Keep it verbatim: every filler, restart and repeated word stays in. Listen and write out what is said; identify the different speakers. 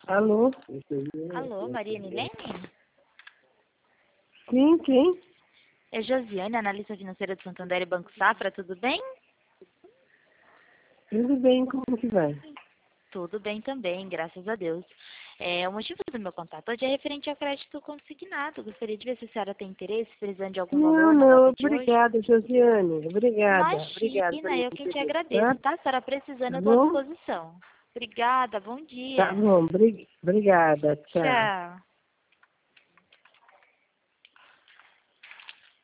Speaker 1: Alô?
Speaker 2: Alô, Maria Nilene?
Speaker 1: Sim, quem?
Speaker 2: É Josiane, analista financeira do Santander e Banco Safra, tudo bem?
Speaker 1: Tudo bem, como que vai?
Speaker 2: Tudo bem também, graças a Deus. É, o motivo do meu contato hoje é referente ao crédito consignado. Gostaria de ver se a senhora tem interesse, precisando de algum
Speaker 1: Não,
Speaker 2: valor na
Speaker 1: não,
Speaker 2: data de hoje.
Speaker 1: obrigada, Josiane. Obrigada. Obrigada
Speaker 2: Imagina,
Speaker 1: pelo
Speaker 2: eu quem te
Speaker 1: interesse,
Speaker 2: agradeço,
Speaker 1: tá?
Speaker 2: tá? Se a senhora precisando,
Speaker 1: Tá
Speaker 2: eu estou à
Speaker 1: bom?
Speaker 2: disposição. Obrigada, bom
Speaker 1: Tá
Speaker 2: dia.
Speaker 1: bom, bri- obrigada. Tchau.
Speaker 2: Tchau.